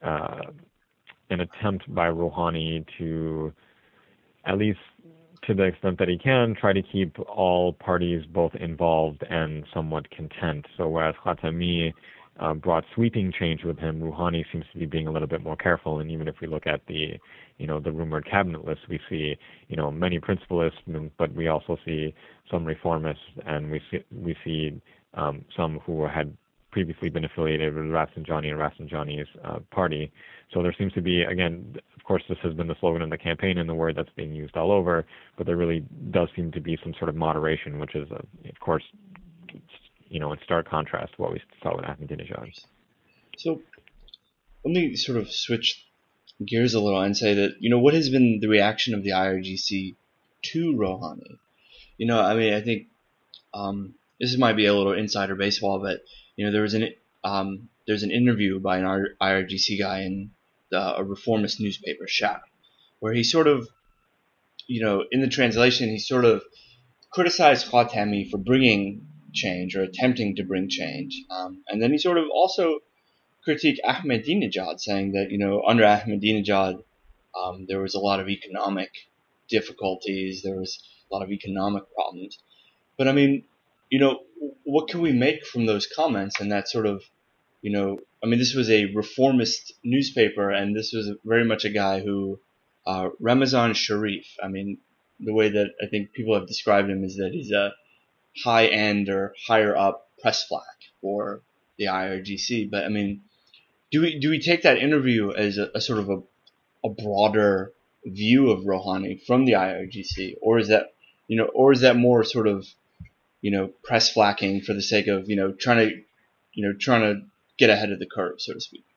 an attempt by Rouhani to, at least to the extent that he can, try to keep all parties both involved and somewhat content. So whereas Khatami brought sweeping change with him, Rouhani seems to be being a little bit more careful. And even if we look at the rumored cabinet list, we see, many principalists, but we also see some reformists, and we see some who had previously been affiliated with Rafsanjani and Rafsanjani's party. So there seems to be, again, of course, this has been the slogan of the campaign and the word that's being used all over, but there really does seem to be some sort of moderation, which is, of course, in stark contrast to what we saw with Ahmadinejad. So let me sort of switch gears a little and say that, what has been the reaction of the IRGC to Rouhani? I think this might be a little insider baseball, but, there's an interview by an IRGC guy in a reformist newspaper, Shah, where he sort of, in the translation, he sort of criticized Khatami for bringing change, or attempting to bring change. And then he sort of also critiqued Ahmadinejad, saying that, under Ahmadinejad, there was a lot of economic difficulties, there was a lot of economic problems. But I mean, what can we make from those comments? And that sort of, this was a reformist newspaper, and this was very much a guy who, Ramazan Sharif, the way that I think people have described him is that he's a high-end or higher-up press flack for the IRGC. But do we take that interview as a sort of a broader view of Rouhani from the IRGC, or is that more sort of press flacking for the sake of trying to get ahead of the curve, so to speak?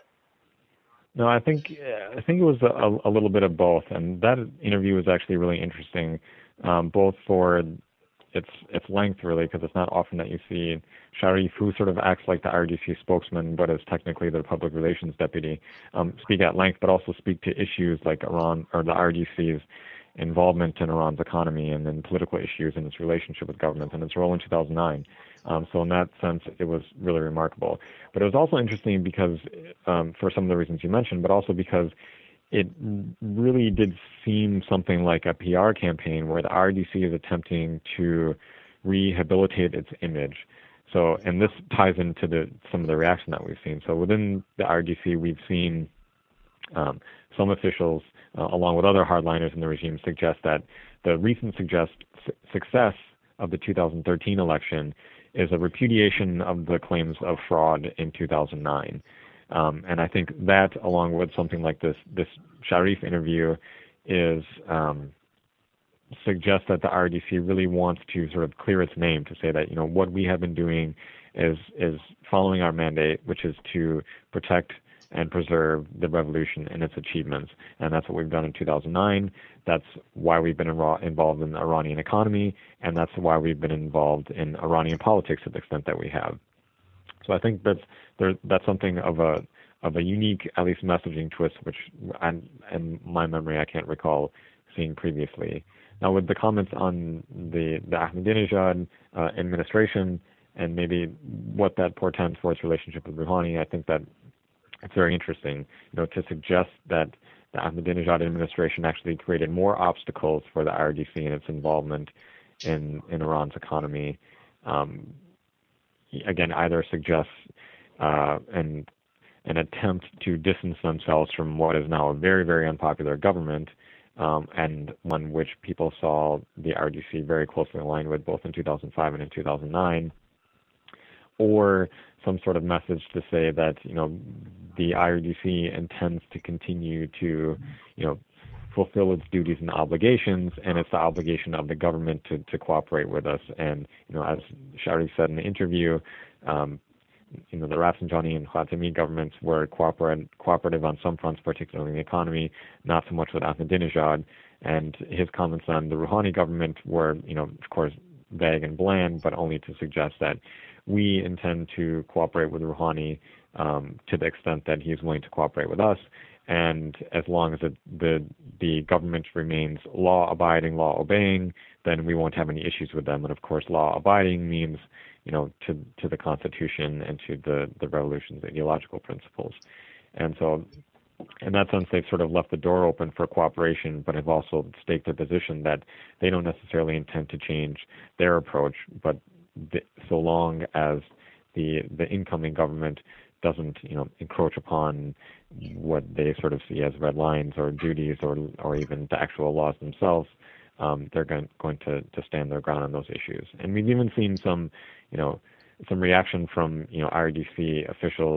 No, I think it was a little bit of both, and that interview was actually really interesting, both for its length, really, because it's not often that you see Sharif, who sort of acts like the IRGC spokesman, but is technically the public relations deputy, speak at length, but also speak to issues like Iran, or the IRGC's involvement in Iran's economy, and then political issues and its relationship with government and its role in 2009. So in that sense, it was really remarkable. But it was also interesting because, for some of the reasons you mentioned, but also because it really did seem something like a PR campaign where the IRGC is attempting to rehabilitate its image. So, and this ties into some of the reaction that we've seen. So within the IRGC, we've seen some officials, along with other hardliners in the regime, suggest that the recent success of the 2013 election is a repudiation of the claims of fraud in 2009. And I think that, along with something like this Sharif interview, suggests that the IRGC really wants to sort of clear its name, to say that, what we have been doing is following our mandate, which is to protect and preserve the revolution and its achievements. And that's what we've done in 2009. That's why we've been involved in the Iranian economy, and that's why we've been involved in Iranian politics to the extent that we have. So I think that's something of a unique, at least messaging twist, which in my memory I can't recall seeing previously. Now, with the comments on the Ahmadinejad administration and maybe what that portends for its relationship with Rouhani, I think that it's very interesting, to suggest that the Ahmadinejad administration actually created more obstacles for the IRGC and its involvement in Iran's economy. Again, either suggests an attempt to distance themselves from what is now a very, very unpopular government, and one which people saw the IRGC very closely aligned with both in 2005 and in 2009, or some sort of message to say that the IRGC intends to continue to fulfill its duties and obligations, and it's the obligation of the government to cooperate with us. And as Shari said in the interview, the Rafsanjani and Khatami governments were cooperative on some fronts, particularly in the economy, not so much with Ahmadinejad. And his comments on the Rouhani government were, of course, vague and bland, but only to suggest that we intend to cooperate with Rouhani to the extent that he's willing to cooperate with us. And as long as the government remains law-abiding, law-obeying, then we won't have any issues with them. And of course, law-abiding means, to the Constitution and to the revolution's ideological principles. And so, in that sense, they've sort of left the door open for cooperation, but have also staked their position that they don't necessarily intend to change their approach, but so long as the incoming government doesn't encroach upon what they sort of see as red lines or duties or even the actual laws themselves, they're going to stand their ground on those issues. And we've even seen some reaction from IRGC officials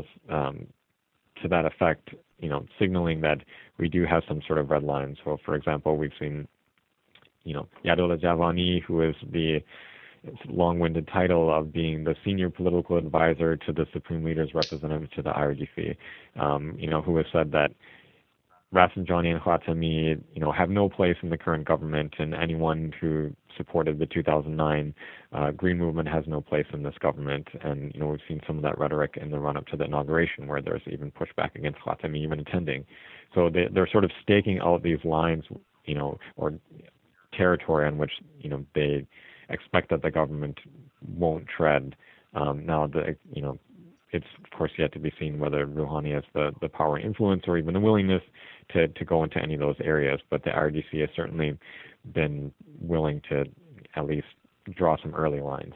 to that effect, signaling that we do have some sort of red lines. So, for example, we've seen Yadollah Javani, who is the long-winded title of being the senior political advisor to the Supreme Leader's representative to the IRGC, who has said that Rafsanjani and Khatami, have no place in the current government, and anyone who supported the 2009 Green Movement has no place in this government. And, we've seen some of that rhetoric in the run-up to the inauguration, where there's even pushback against Khatami even attending. So they're sort of staking out these lines, or territory on which, they expect that the government won't tread. Now, it's of course yet to be seen whether Rouhani has the power and influence or even the willingness to go into any of those areas. But the IRGC has certainly been willing to at least draw some early lines.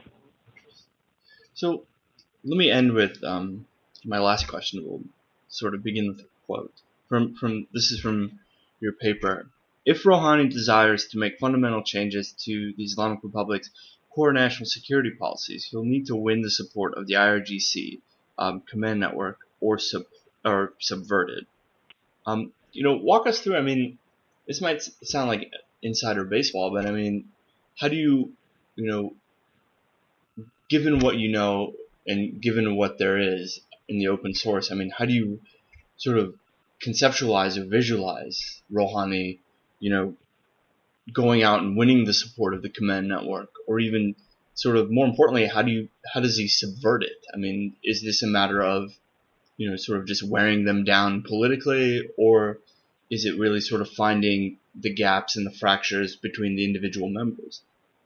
So let me end with my last question. We'll sort of begin with a quote. This is from your paper. If Rouhani desires to make fundamental changes to the Islamic Republic's core national security policies, he'll need to win the support of the IRGC command network or subvert it. Walk us through. I mean, this might sound like insider baseball, but I mean, how do you, given what you know and given what there is in the open source, I mean, how do you sort of conceptualize or visualize Rouhani, going out and winning the support of the command network, or even sort of more importantly, how does he subvert it? I mean, is this a matter of, sort of just wearing them down politically, or is it really sort of finding the gaps and the fractures between the individual members?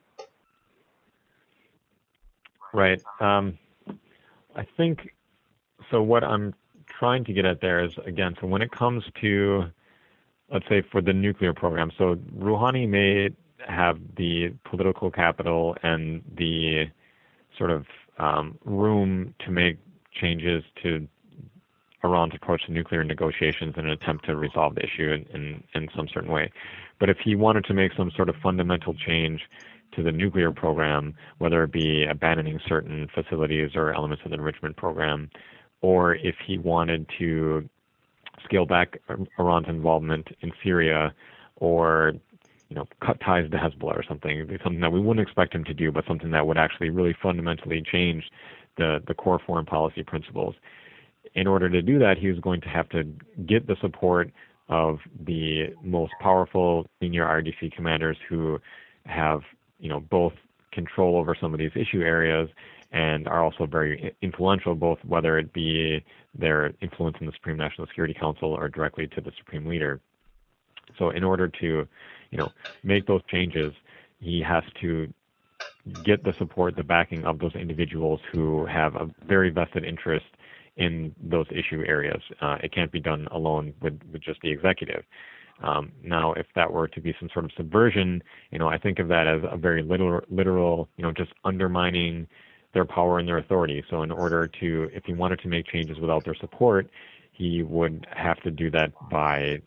Right. I think, so what I'm trying to get at there is, again, so when it comes to, let's say, for the nuclear program, so Rouhani may have the political capital and the sort of room to make changes to Iran's approach to nuclear negotiations in an attempt to resolve the issue in some certain way. But if he wanted to make some sort of fundamental change to the nuclear program, whether it be abandoning certain facilities or elements of the enrichment program, or if he wanted to scale back Iran's involvement in Syria, or cut ties to Hezbollah or something that we wouldn't expect him to do, but something that would actually really fundamentally change the core foreign policy principles. In order to do that, he was going to have to get the support of the most powerful senior IRGC commanders who have, both control over some of these issue areas and are also very influential, both whether it be their influence in the Supreme National Security Council or directly to the Supreme Leader. So in order to, make those changes, he has to get the support, the backing of those individuals who have a very vested interest in those issue areas. It can't be done alone with just the executive. Now, if that were to be some sort of subversion, I think of that as a very literal, just undermining their power and their authority. So in order to, if he wanted to make changes without their support, he would have to do that by,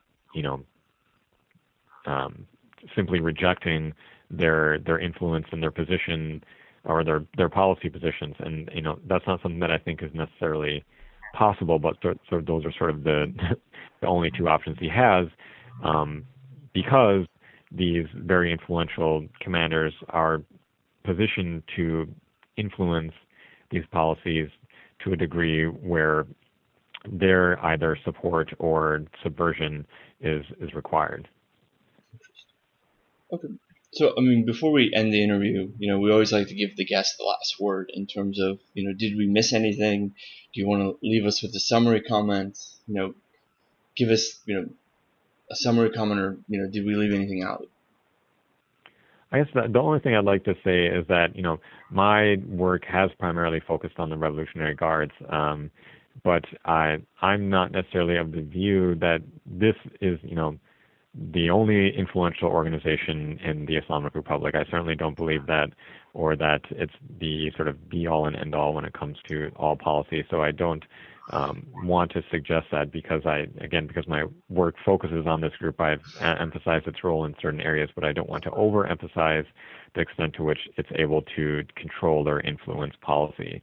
simply rejecting their influence and their position or their policy positions. And, that's not something that I think is necessarily possible, but so those are sort of the only two options he has, because these very influential commanders are positioned to influence these policies to a degree where their either support or subversion is required. Okay. So, before we end the interview, we always like to give the guest the last word in terms of, did we miss anything? Do you want to leave us with a summary comment? Give us, a summary comment, or, did we leave anything out? I guess the only thing I'd like to say is that, my work has primarily focused on the Revolutionary Guards, but I'm not necessarily of the view that this is, the only influential organization in the Islamic Republic. I certainly don't believe that, or that it's the sort of be-all and end-all when it comes to all policy. So I don't want to suggest that because my work focuses on this group, I've emphasized its role in certain areas, but I don't want to overemphasize the extent to which it's able to control or influence policy.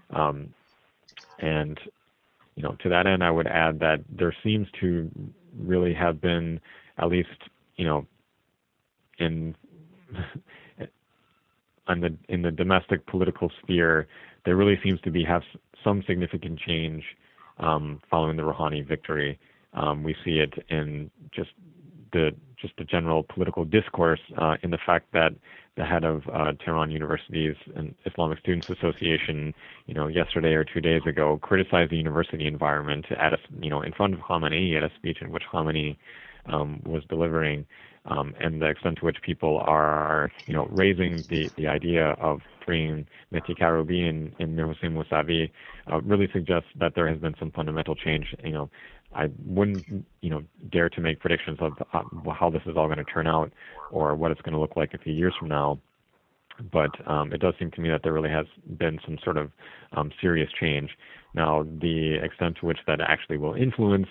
And, to that end, I would add that there seems to really have been, at least, in the domestic political sphere, there really seems to have some significant change following the Rouhani victory. We see it in just the general political discourse, in the fact that the head of Tehran University's and Islamic Students Association, yesterday or 2 days ago, criticized the university environment in front of Khamenei at a speech in which Khamenei was delivering, and the extent to which people are, raising the idea of freeing Mehdi Karoubi and Mir Hossein Mousavi, really suggests that there has been some fundamental change. I wouldn't, dare to make predictions of how this is all going to turn out or what it's going to look like a few years from now. But it does seem to me that there really has been some sort of serious change. Now, the extent to which that actually will influence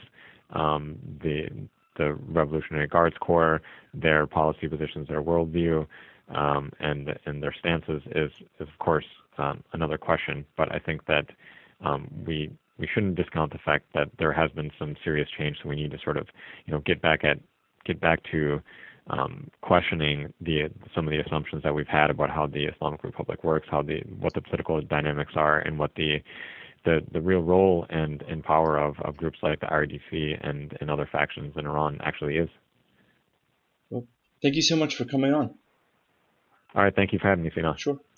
the Revolutionary Guards Corps, their policy positions, their worldview, and their stances is of course another question. But I think that we shouldn't discount the fact that there has been some serious change. So we need to sort of get back to questioning some of the assumptions that we've had about how the Islamic Republic works, what the political dynamics are, and what the real role and power of groups like the IRGC and other factions in Iran actually is. Well, thank you so much for coming on. All right, thank you for having me, Sina. Sure.